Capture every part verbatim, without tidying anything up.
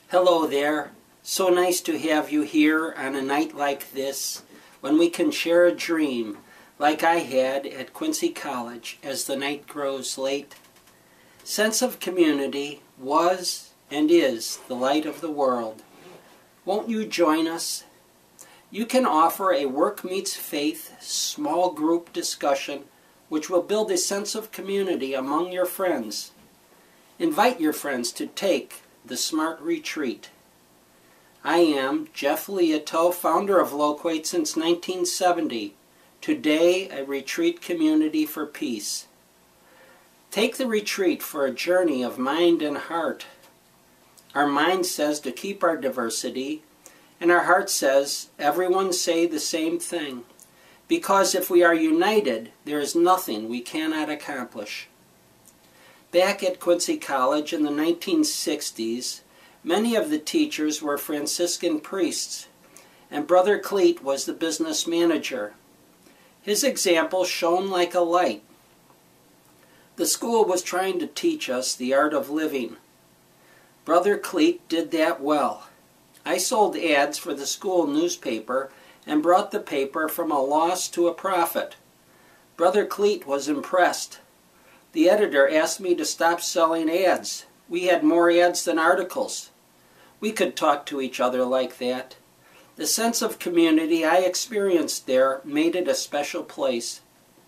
Hello there. So nice to have you here on a night like this when we can share a dream like I had at Quincy College as the night grows late. Sense of community was and is the light of the world. Won't you join us? You can offer a work meets faith small group discussion which will build a sense of community among your friends. Invite your friends to take the Smart Retreat. I am Jeff Liato, founder of Loquate since nineteen seventy, today a retreat community for peace. Take the retreat for a journey of mind and heart. Our mind says to keep our diversity, and our heart says everyone say the same thing, because if we are united, there is nothing we cannot accomplish. Back at Quincy College in the nineteen sixties, many of the teachers were Franciscan priests, and Brother Cleet was the business manager. His example shone like a light. The school was trying to teach us the art of living. Brother Cleet did that well. I sold ads for the school newspaper and brought the paper from a loss to a profit. Brother Cleet was impressed. The editor asked me to stop selling ads. We had more ads than articles. We could talk to each other like that. The sense of community I experienced there made it a special place.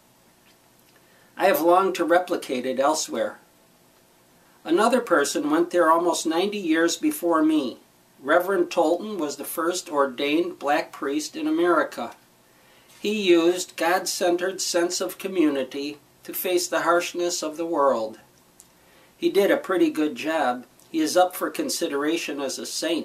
I have longed to replicate it elsewhere. Another person went there almost ninety years before me. Reverend Tolton was the first ordained black priest in America. He used God-centered sense of community to face the harshness of the world. He did a pretty good job. He is up for consideration as a saint.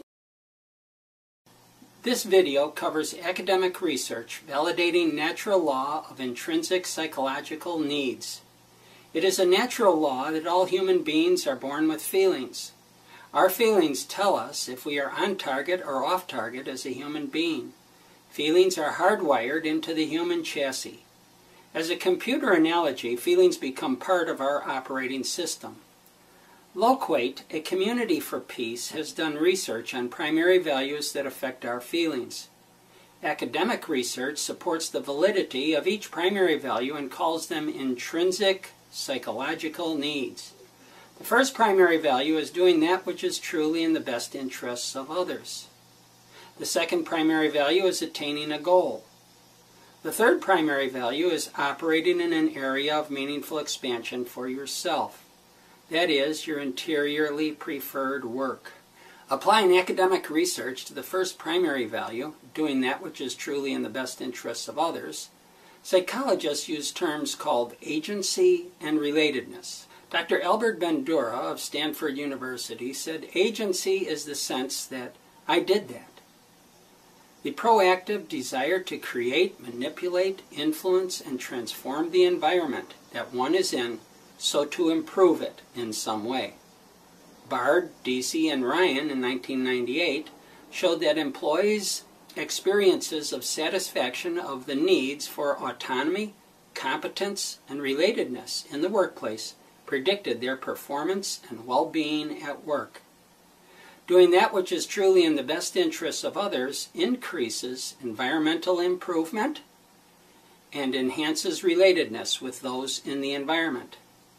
This video covers academic research validating natural law of intrinsic psychological needs. It is a natural law that all human beings are born with feelings. Our feelings tell us if we are on target or off target as a human being. Feelings are hardwired into the human chassis. As a computer analogy, feelings become part of our operating system. Loquate, a community for peace, has done research on primary values that affect our feelings. Academic research supports the validity of each primary value and calls them intrinsic psychological needs. The first primary value is doing that which is truly in the best interests of others. The second primary value is attaining a goal. The third primary value is operating in an area of meaningful expansion for yourself. That is, your interiorly preferred work. Applying academic research to the first primary value, doing that which is truly in the best interests of others, psychologists use terms called agency and relatedness. Doctor Albert Bandura of Stanford University said agency is the sense that I did that. The proactive desire to create, manipulate, influence, and transform the environment that one is in so to improve it in some way. Bard, Deasy, and Ryan in nineteen ninety-eight showed that employees' experiences of satisfaction of the needs for autonomy, competence, and relatedness in the workplace predicted their performance and well-being at work. Doing that which is truly in the best interests of others increases environmental improvement and enhances relatedness with those in the environment.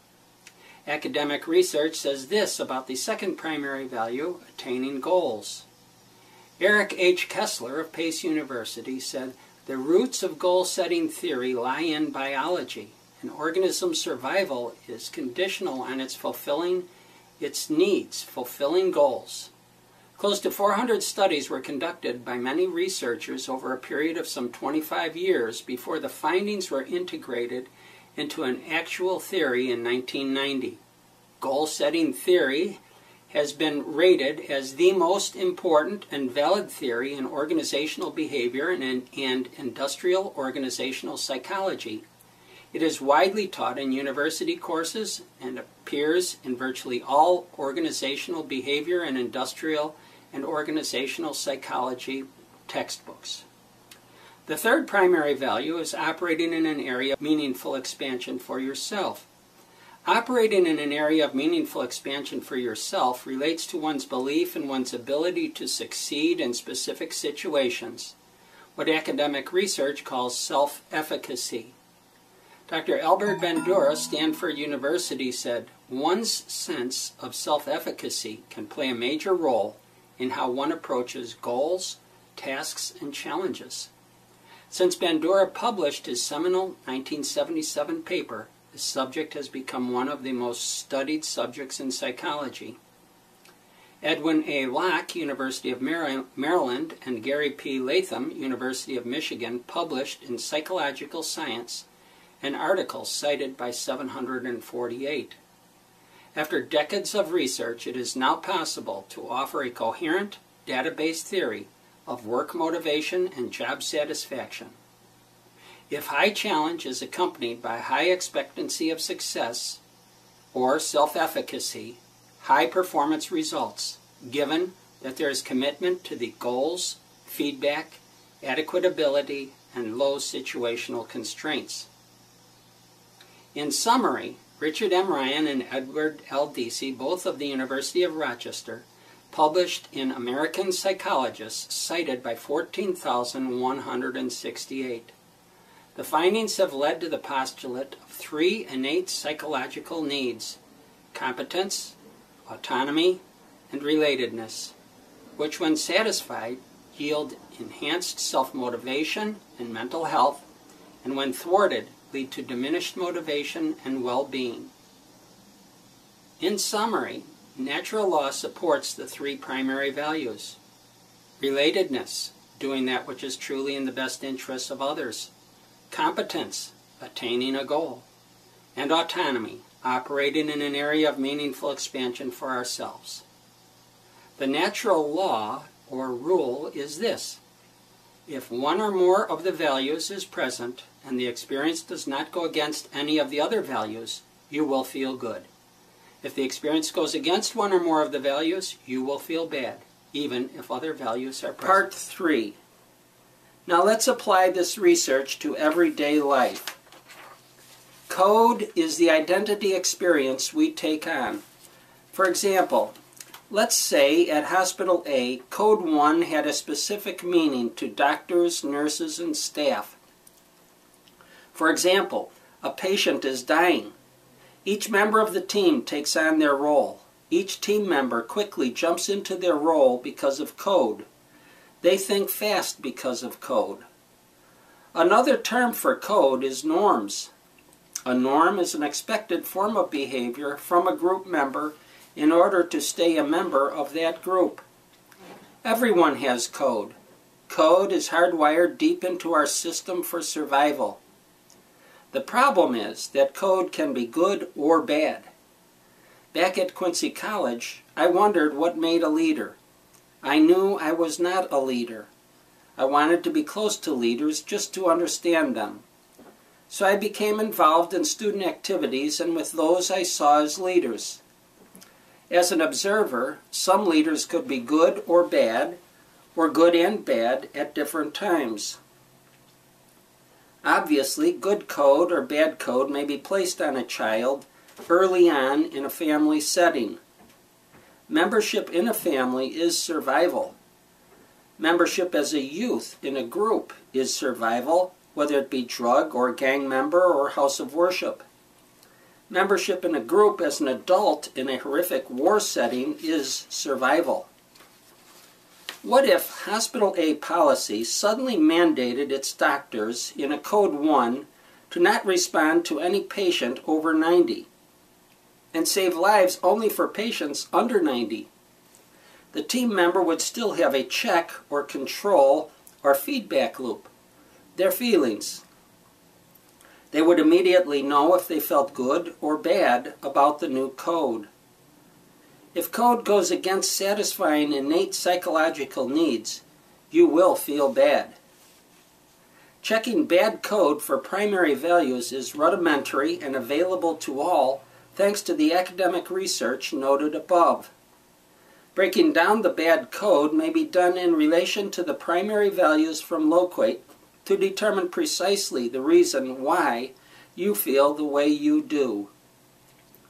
Academic research says this about the second primary value, attaining goals. Eric H. Kessler of Pace University said, "The roots of goal-setting theory lie in biology. An organism's survival is conditional on its fulfilling its needs, fulfilling goals." Close to four hundred studies were conducted by many researchers over a period of some twenty-five years before the findings were integrated into an actual theory in nineteen ninety. Goal-setting theory has been rated as the most important and valid theory in organizational behavior and, and industrial organizational psychology. It is widely taught in university courses and appears in virtually all organizational behavior and industrial and organizational psychology textbooks. The third primary value is operating in an area of meaningful expansion for yourself. Operating in an area of meaningful expansion for yourself relates to one's belief in one's ability to succeed in specific situations, what academic research calls self-efficacy. Doctor Albert Bandura, Stanford University, said, "One's sense of self-efficacy can play a major role in how one approaches goals, tasks, and challenges." Since Bandura published his seminal nineteen seventy-seven paper, the subject has become one of the most studied subjects in psychology. Edwin A. Locke, University of Maryland, and Gary P. Latham, University of Michigan, published in Psychological Science an article cited by seven hundred forty-eight. After decades of research, it is now possible to offer a coherent, data-based theory of work motivation and job satisfaction. If high challenge is accompanied by high expectancy of success or self-efficacy, high performance results, given that there is commitment to the goals, feedback, adequate ability, and low situational constraints. In summary, Richard M. Ryan and Edward L. Deci, both of the University of Rochester, published in American Psychologist, cited by fourteen thousand one hundred sixty-eight. The findings have led to the postulate of three innate psychological needs: competence, autonomy, and relatedness, which when satisfied yield enhanced self-motivation and mental health, and when thwarted lead to diminished motivation and well-being. In summary, natural law supports the three primary values: relatedness, doing that which is truly in the best interests of others; competence, attaining a goal; and autonomy, operating in an area of meaningful expansion for ourselves. The natural law, or rule, is this: if one or more of the values is present and the experience does not go against any of the other values, you will feel good. If the experience goes against one or more of the values, you will feel bad, even if other values are present. Part three. Now let's apply this research to everyday life. Code is the identity experience we take on. For example, let's say at Hospital A, Code one had a specific meaning to doctors, nurses, and staff. For example, a patient is dying. Each member of the team takes on their role. Each team member quickly jumps into their role because of code. They think fast because of code. Another term for code is norms. A norm is an expected form of behavior from a group member in order to stay a member of that group. Everyone has code. Code is hardwired deep into our system for survival. The problem is that code can be good or bad. Back at Quincy College, I wondered what made a leader. I knew I was not a leader. I wanted to be close to leaders just to understand them. So I became involved in student activities and with those I saw as leaders. As an observer, some leaders could be good or bad, or good and bad at different times. Obviously, good code or bad code may be placed on a child early on in a family setting. Membership in a family is survival. Membership as a youth in a group is survival, whether it be drug or gang member or house of worship. Membership in a group as an adult in a horrific war setting is survival. What if Hospital A policy suddenly mandated its doctors in a Code one to not respond to any patient over ninety and save lives only for patients under ninety? The team member would still have a check or control or feedback loop, their feelings. They would immediately know if they felt good or bad about the new code. If code goes against satisfying innate psychological needs, you will feel bad. Checking bad code for primary values is rudimentary and available to all thanks to the academic research noted above. Breaking down the bad code may be done in relation to the primary values from Loquate to determine precisely the reason why you feel the way you do.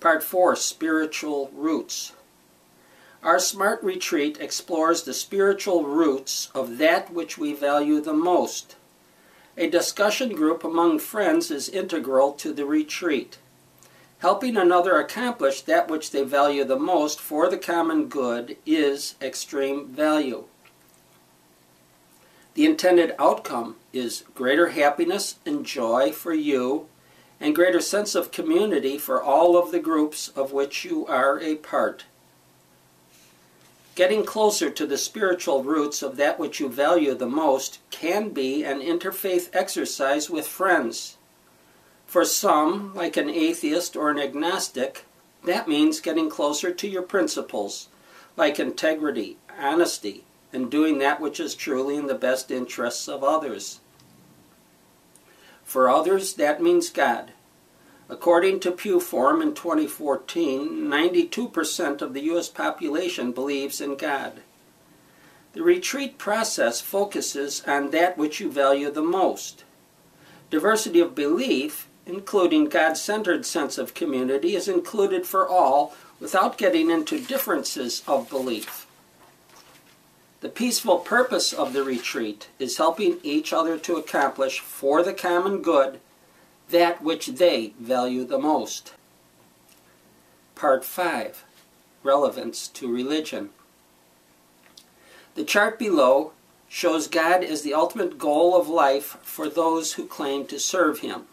Part four, Spiritual Roots. Our SMART retreat explores the spiritual roots of that which we value the most. A discussion group among friends is integral to the retreat. Helping another accomplish that which they value the most for the common good is extreme value. The intended outcome is greater happiness and joy for you and greater sense of community for all of the groups of which you are a part. Getting closer to the spiritual roots of that which you value the most can be an interfaith exercise with friends. For some, like an atheist or an agnostic, that means getting closer to your principles, like integrity, honesty, and doing that which is truly in the best interests of others. For others, that means God. According to Pew Forum in twenty fourteen, ninety-two percent of the U S population believes in God. The retreat process focuses on that which you value the most. Diversity of belief, including God-centered sense of community, is included for all without getting into differences of belief. The peaceful purpose of the retreat is helping each other to accomplish for the common good that which they value the most. Part five, Relevance to Religion. The chart below shows God as the ultimate goal of life for those who claim to serve Him.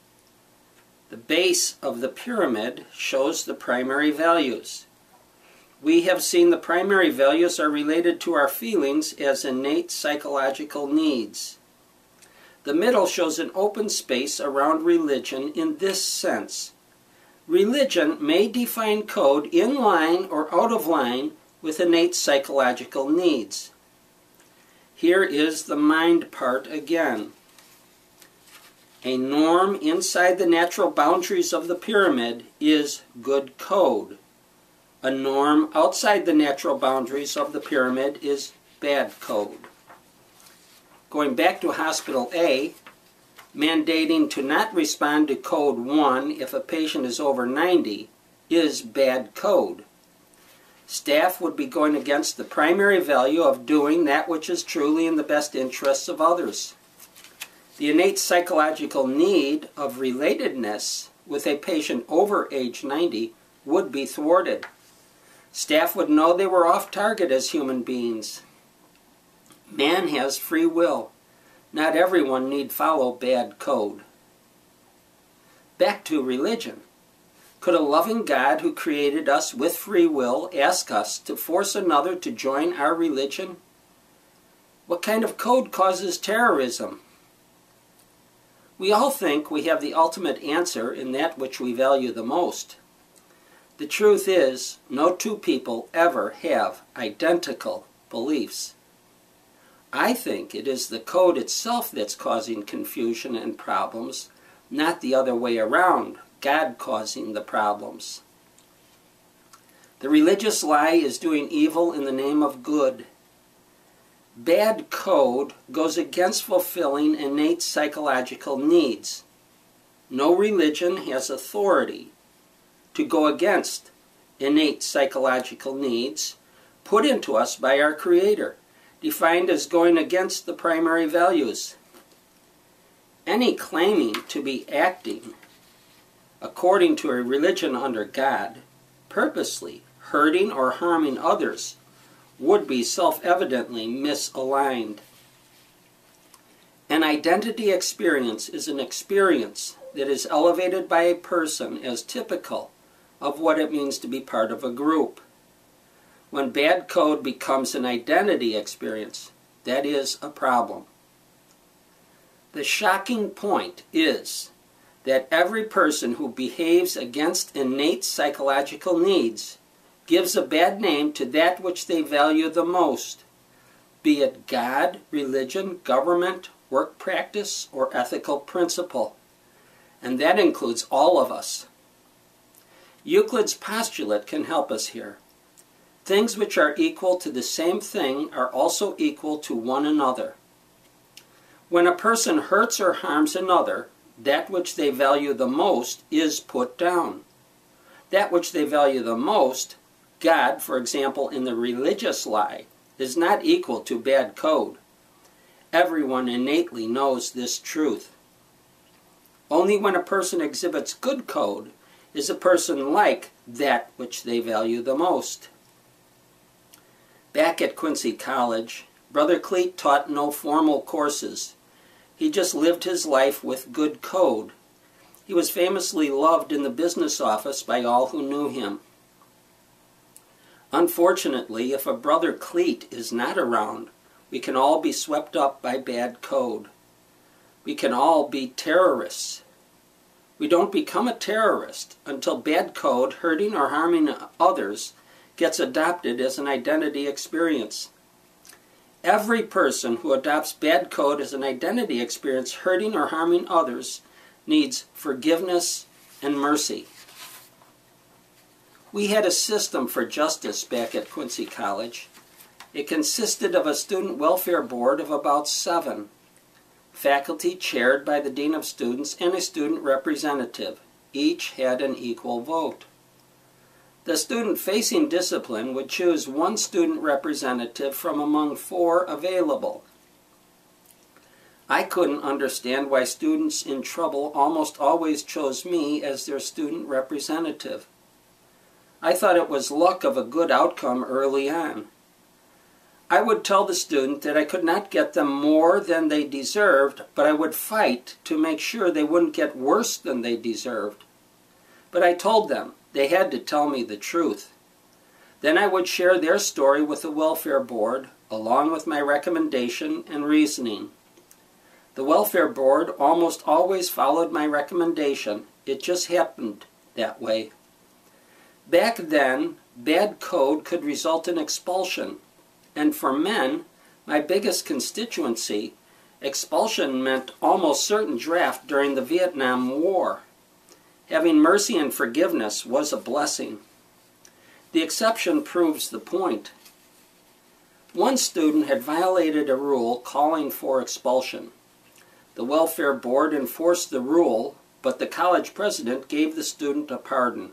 The base of the pyramid shows the primary values. We have seen the primary values are related to our feelings as innate psychological needs. The middle shows an open space around religion in this sense. Religion may define code in line or out of line with innate psychological needs. Here is the mind part again. A norm inside the natural boundaries of the pyramid is good code. A norm outside the natural boundaries of the pyramid is bad code. Going back to Hospital A, mandating to not respond to Code one if a patient is over ninety is bad code. Staff would be going against the primary value of doing that which is truly in the best interests of others. The innate psychological need of relatedness with a patient over age ninety would be thwarted. Staff would know they were off target as human beings. Man has free will. Not everyone need follow bad code. Back to religion. Could a loving God who created us with free will ask us to force another to join our religion? What kind of code causes terrorism? We all think we have the ultimate answer in that which we value the most. The truth is, no two people ever have identical beliefs. I think it is the code itself that's causing confusion and problems, not the other way around, God causing the problems. The religious lie is doing evil in the name of good. Bad code goes against fulfilling innate psychological needs. No religion has authority to go against innate psychological needs put into us by our Creator, defined as going against the primary values. Any claiming to be acting according to a religion under God, purposely hurting or harming others, would be self-evidently misaligned. An identity experience is an experience that is elevated by a person as typical of what it means to be part of a group. When bad code becomes an identity experience, that is a problem. The shocking point is that every person who behaves against innate psychological needs gives a bad name to that which they value the most, be it God, religion, government, work practice, or ethical principle. And that includes all of us. Euclid's postulate can help us here. Things which are equal to the same thing are also equal to one another. When a person hurts or harms another, that which they value the most is put down. That which they value the most, God, for example, in the religious lie, is not equal to bad code. Everyone innately knows this truth. Only when a person exhibits good code is a person like that which they value the most. Back at Quincy College, Brother Cleet taught no formal courses. He just lived his life with good code. He was famously loved in the business office by all who knew him. Unfortunately, if a Brother Cleet is not around, we can all be swept up by bad code. We can all be terrorists. We don't become a terrorist until bad code, hurting or harming others, gets adopted as an identity experience. Every person who adopts bad code as an identity experience, hurting or harming others, needs forgiveness and mercy. We had a system for justice back at Quincy College. It consisted of a student welfare board of about seven, faculty chaired by the dean of students, and a student representative. Each had an equal vote. The student facing discipline would choose one student representative from among four available. I couldn't understand why students in trouble almost always chose me as their student representative. I thought it was luck of a good outcome early on. I would tell the student that I could not get them more than they deserved, but I would fight to make sure they wouldn't get worse than they deserved. But I told them they had to tell me the truth. Then I would share their story with the welfare board, along with my recommendation and reasoning. The welfare board almost always followed my recommendation. It just happened that way. Back then, bad code could result in expulsion. And for men, my biggest constituency, expulsion meant almost certain draft during the Vietnam War. Having mercy and forgiveness was a blessing. The exception proves the point. One student had violated a rule calling for expulsion. The welfare board enforced the rule, but the college president gave the student a pardon.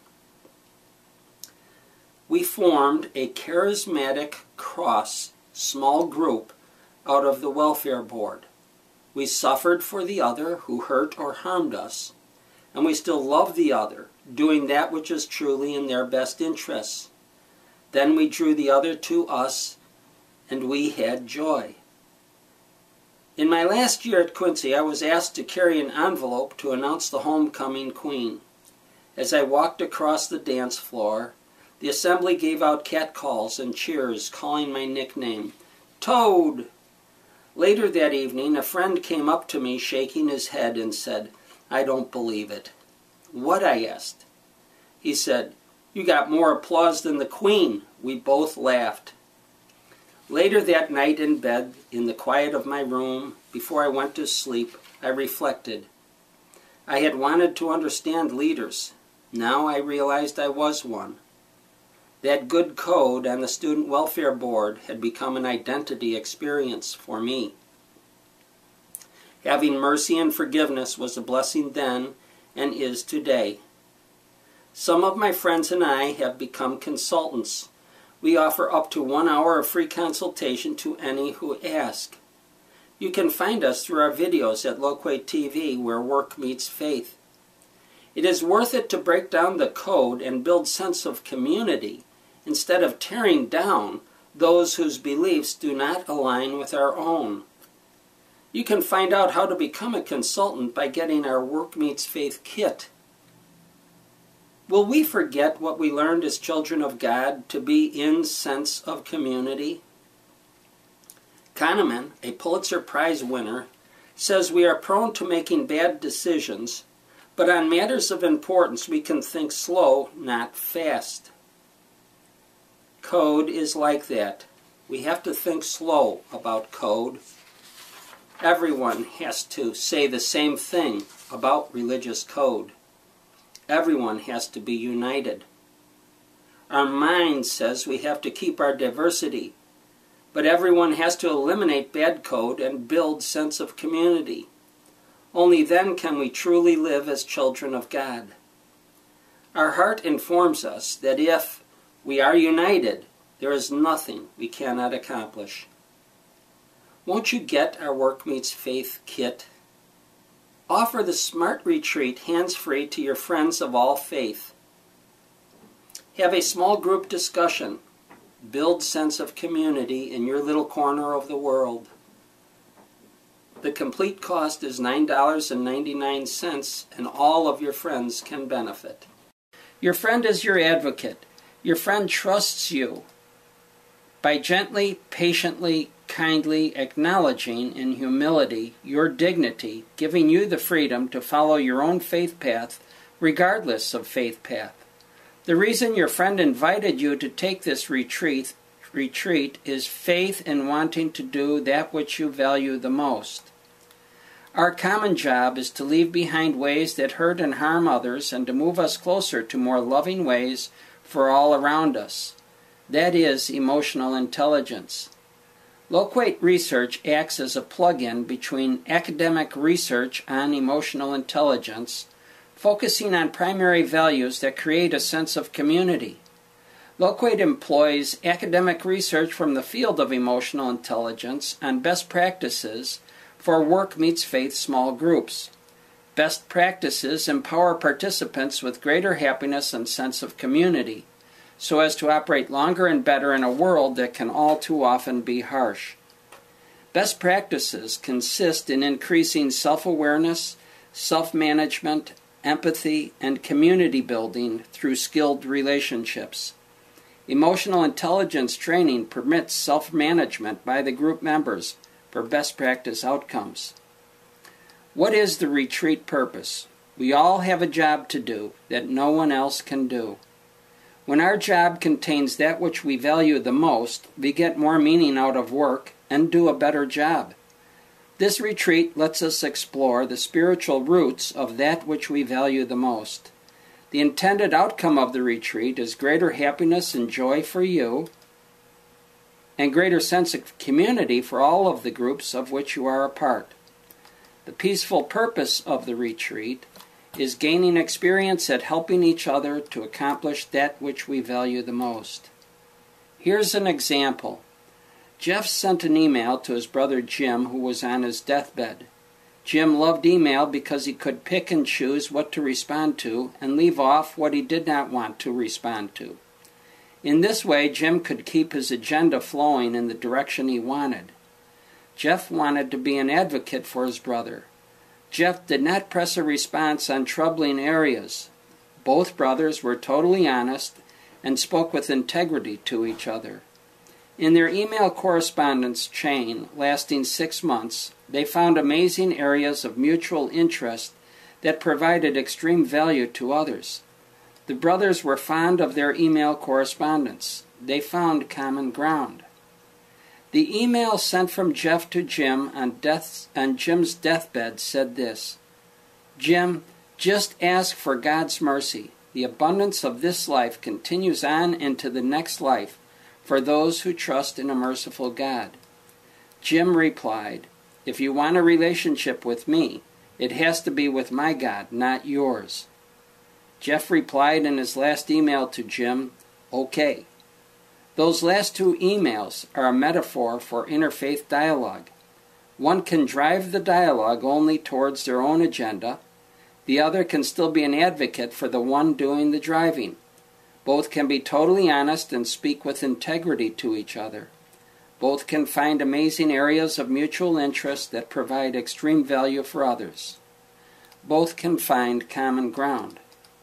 We formed a charismatic cross small group out of the welfare board. We suffered for the other who hurt or harmed us, and we still love the other, doing that which is truly in their best interests. Then we drew the other to us, and we had joy. In my last year at Quincy, I was asked to carry an envelope to announce the homecoming queen. As I walked across the dance floor, the assembly gave out catcalls and cheers, calling my nickname, Toad. Later that evening, a friend came up to me shaking his head and said, I don't believe it. What? I asked. He said, you got more applause than the queen. We both laughed. Later that night in bed, in the quiet of my room, before I went to sleep, I reflected. I had wanted to understand leaders. Now I realized I was one. That good code on the Student Welfare Board had become an identity experience for me. Having mercy and forgiveness was a blessing then and is today. Some of my friends and I have become consultants. We offer up to one hour of free consultation to any who ask. You can find us through our videos at Loquay T V, where work meets faith. It is worth it to break down the code and build sense of community instead of tearing down those whose beliefs do not align with our own. You can find out how to become a consultant by getting our Work Meets Faith kit. Will we forget what we learned as children of God to be in sense of community? Kahneman, a Pulitzer Prize winner, says we are prone to making bad decisions, but on matters of importance we can think slow, not fast. Code is like that. We have to think slow about code. Everyone has to say the same thing about religious code. Everyone has to be united. Our mind says we have to keep our diversity, but everyone has to eliminate bad code and build sense of community. Only then can we truly live as children of God. Our heart informs us that if we are united, there is nothing we cannot accomplish. Won't you get our Work Meets Faith kit? Offer the Smart Retreat hands-free to your friends of all faith. Have a small group discussion. Build sense of community in your little corner of the world. The complete cost is nine dollars and ninety-nine cents, and all of your friends can benefit. Your friend is your advocate. Your friend trusts you. By gently, patiently, kindly acknowledging in humility your dignity, giving you the freedom to follow your own faith path, regardless of faith path. The reason your friend invited you to take this retreat, retreat is faith in wanting to do that which you value the most. Our common job is to leave behind ways that hurt and harm others and to move us closer to more loving ways for all around us. That is emotional intelligence. Loquate Research acts as a plug-in between academic research on emotional intelligence, focusing on primary values that create a sense of community. Loquate employs academic research from the field of emotional intelligence on best practices for Work Meets Faith small groups. Best practices empower participants with greater happiness and sense of community, so as to operate longer and better in a world that can all too often be harsh. Best practices consist in increasing self-awareness, self-management, empathy, and community building through skilled relationships. Emotional intelligence training permits self-management by the group members for best practice outcomes. What is the retreat purpose? We all have a job to do that no one else can do. When our job contains that which we value the most, we get more meaning out of work and do a better job. This retreat lets us explore the spiritual roots of that which we value the most. The intended outcome of the retreat is greater happiness and joy for you, and greater sense of community for all of the groups of which you are a part. The peaceful purpose of the retreat is gaining experience at helping each other to accomplish that which we value the most. Here's an example. Jeff sent an email to his brother Jim, who was on his deathbed. Jim loved email because he could pick and choose what to respond to and leave off what he did not want to respond to. In this way, Jim could keep his agenda flowing in the direction he wanted. Jeff wanted to be an advocate for his brother. Jeff did not press a response on troubling areas. Both brothers were totally honest and spoke with integrity to each other. In their email correspondence chain, lasting six months, they found amazing areas of mutual interest that provided extreme value to others. The brothers were fond of their email correspondence. They found common ground. The email sent from Jeff to Jim on, death, on Jim's deathbed said this: Jim, just ask for God's mercy. The abundance of this life continues on into the next life for those who trust in a merciful God. Jim replied, if you want a relationship with me, it has to be with my God, not yours. Jeff replied in his last email to Jim, okay. Those last two emails are a metaphor for interfaith dialogue. One can drive the dialogue only towards their own agenda. The other can still be an advocate for the one doing the driving. Both can be totally honest and speak with integrity to each other. Both can find amazing areas of mutual interest that provide extreme value for others. Both can find common ground.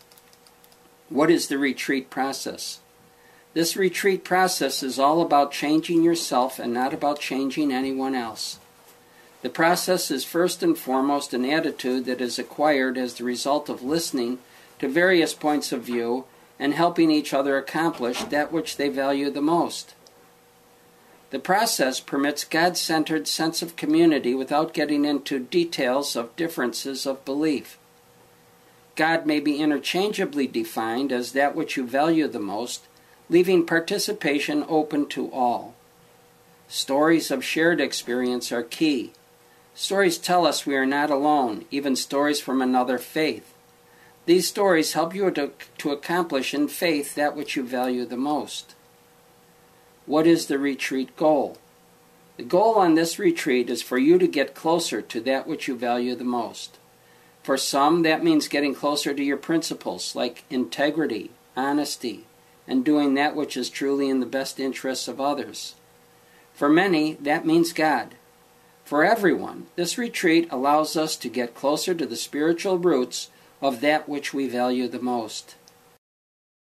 What is the retreat process? This retreat process is all about changing yourself and not about changing anyone else. The process is first and foremost an attitude that is acquired as the result of listening to various points of view and helping each other accomplish that which they value the most. The process permits God-centered sense of community without getting into details of differences of belief. God may be interchangeably defined as that which you value the most, leaving participation open to all. Stories of shared experience are key. Stories tell us we are not alone, even stories from another faith. These stories help you to, to accomplish in faith that which you value the most. What is the retreat goal? The goal on this retreat is for you to get closer to that which you value the most. For some, that means getting closer to your principles, like integrity, honesty, and doing that which is truly in the best interests of others. For many, that means God. For everyone, this retreat allows us to get closer to the spiritual roots of that which we value the most.